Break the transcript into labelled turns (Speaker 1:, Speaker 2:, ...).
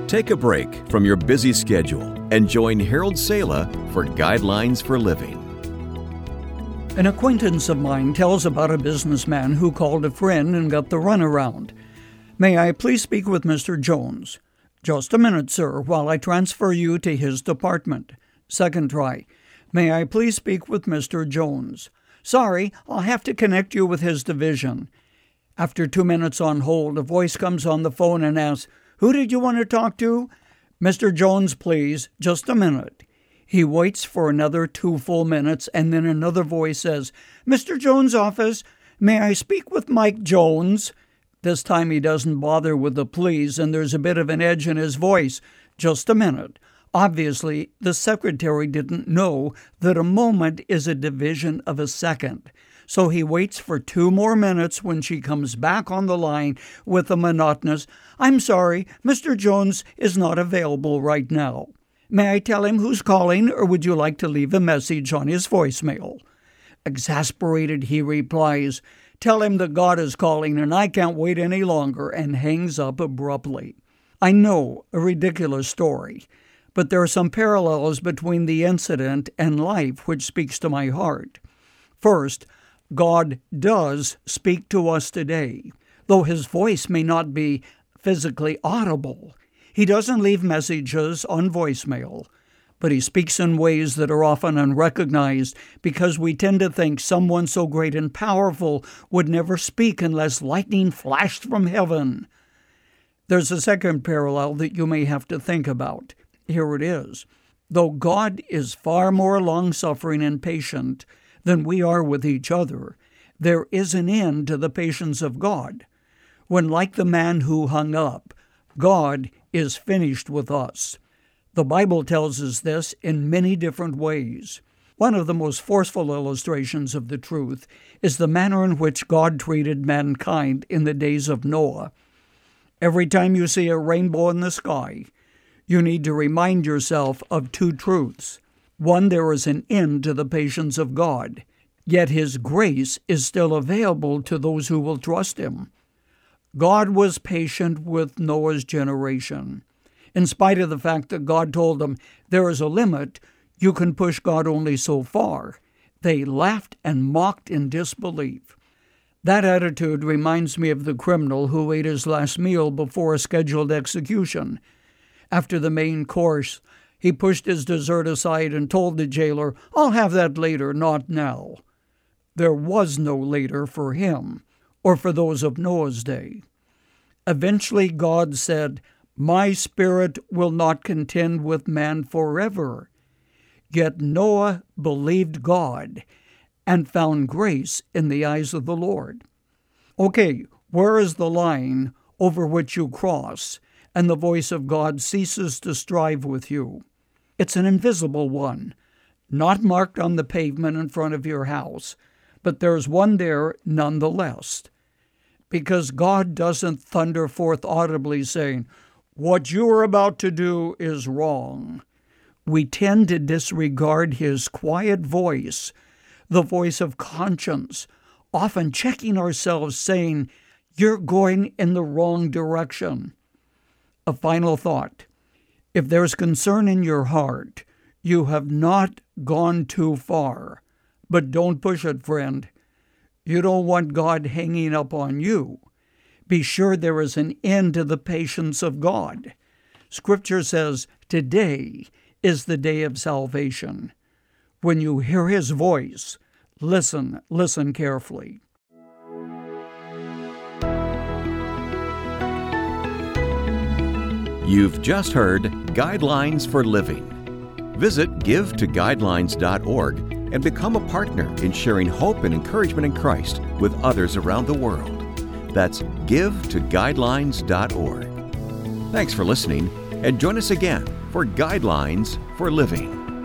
Speaker 1: Take a break from your busy schedule and join Harold Sala for Guidelines for Living.
Speaker 2: An acquaintance of mine tells about a businessman who called a friend and got the runaround. "May I please speak with Mr. Jones?" "Just a minute, sir, while I transfer you to his department." Second try. "May I please speak with Mr. Jones?" "Sorry, I'll have to connect you with his division." After 2 minutes on hold, a voice comes on the phone and asks, "Who did you want to talk to?" "Mr. Jones, please. Just a minute." He waits for another 2 full minutes, and then another voice says, "Mr. Jones' office. May I speak with Mike Jones?" This time he doesn't bother with the please, and there's a bit of an edge in his voice. "Just a minute." Obviously, the secretary didn't know that a moment is a division of a second. So he waits for 2 more minutes when she comes back on the line with a monotonous, "I'm sorry, Mr. Jones is not available right now. May I tell him who's calling, or would you like to leave a message on his voicemail?" Exasperated, he replies, "Tell him that God is calling and I can't wait any longer," and hangs up abruptly. I know, a ridiculous story, but there are some parallels between the incident and life which speaks to my heart. First, God does speak to us today, though his voice may not be physically audible. He doesn't leave messages on voicemail, but he speaks in ways that are often unrecognized because we tend to think someone so great and powerful would never speak unless lightning flashed from heaven. There's a second parallel that you may have to think about. Here it is. Though God is far more long-suffering and patient than we are with each other, there is an end to the patience of God. When, like the man who hung up, God is finished with us. The Bible tells us this in many different ways. One of the most forceful illustrations of the truth is the manner in which God treated mankind in the days of Noah. Every time you see a rainbow in the sky, you need to remind yourself of 2 truths. One, there is an end to the patience of God, yet his grace is still available to those who will trust him. God was patient with Noah's generation. In spite of the fact that God told them, there is a limit, you can push God only so far, they laughed and mocked in disbelief. That attitude reminds me of the criminal who ate his last meal before a scheduled execution. After the main course, he pushed his dessert aside and told the jailer, "I'll have that later, not now." There was no later for him, or for those of Noah's day. Eventually God said, "My spirit will not contend with man forever." Yet Noah believed God and found grace in the eyes of the Lord. Okay, where is the line over which you cross and the voice of God ceases to strive with you? It's an invisible one, not marked on the pavement in front of your house, but there's one there nonetheless. Because God doesn't thunder forth audibly saying, "What you are about to do is wrong." We tend to disregard his quiet voice, the voice of conscience, often checking ourselves saying, "You're going in the wrong direction." A final thought. If there's concern in your heart, you have not gone too far. But don't push it, friend. You don't want God hanging up on you. Be sure there is an end to the patience of God. Scripture says, today is the day of salvation. When you hear his voice, listen carefully.
Speaker 1: You've just heard Guidelines for Living. Visit givetoguidelines.org and become a partner in sharing hope and encouragement in Christ with others around the world. That's givetoguidelines.org. Thanks for listening, and join us again for Guidelines for Living.